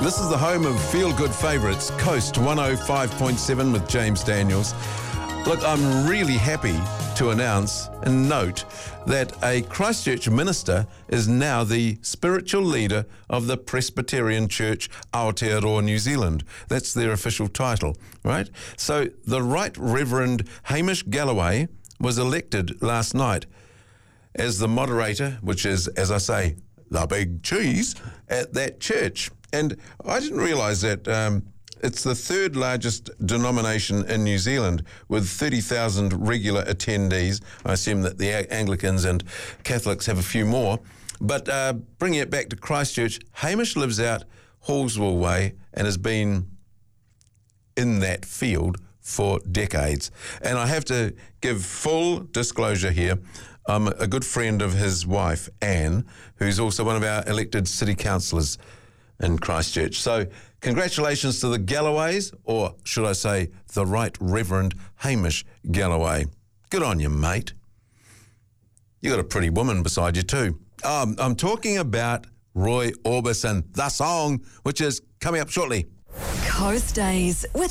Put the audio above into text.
This is the home of feel-good favourites, Coast 105.7 with James Daniels. Look, I'm really happy to announce and note that a Christchurch minister is now the spiritual leader of the Presbyterian Church Aotearoa New Zealand. That's their official title, right? So the Right Reverend Hamish Galloway was elected last night as the moderator, which is, as I say, the big cheese at that church. And I didn't realise that it's the third largest denomination in New Zealand with 30,000 regular attendees. I assume that the Anglicans and Catholics have a few more. But bringing it back to Christchurch, Hamish lives out Hallswell Way and has been in that field for decades. And I have to give full disclosure here. I'm a good friend of his wife, Anne, who's also one of our elected city councillors in Christchurch. So congratulations to the Galloways, or should I say the Right Reverend Hamish Galloway. Good on you, mate. You got a pretty woman beside you too. I'm talking about Roy Orbison, the song, which is coming up shortly. Coast Days with